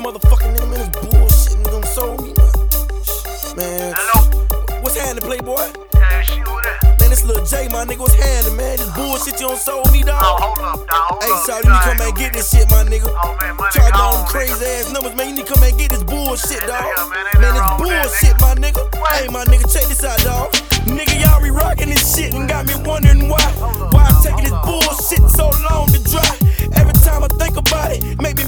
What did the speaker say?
motherfucking nigga, man, this bullshit nigga done sold me, man. Hello? What's happening, Playboy? Yeah, shit, what that? Man, this Lil J, my nigga, what's happening, man? This bullshit you done sold me, dawg. Oh, hold up, dawg. Hey, Shawty, you need to come and get this shit, my nigga. Oh, man, money Charge gone, all them crazy ass numbers, man. You need to come and get this bullshit, dawg. Yeah, man, Man, ain't this wrong with that, bullshit, my nigga. Hey, my nigga, check this out, dawg. Nigga, y'all be rocking this shit and got me wondering why. Why I'm taking this bullshit so long to dry. Every time I think about it, make me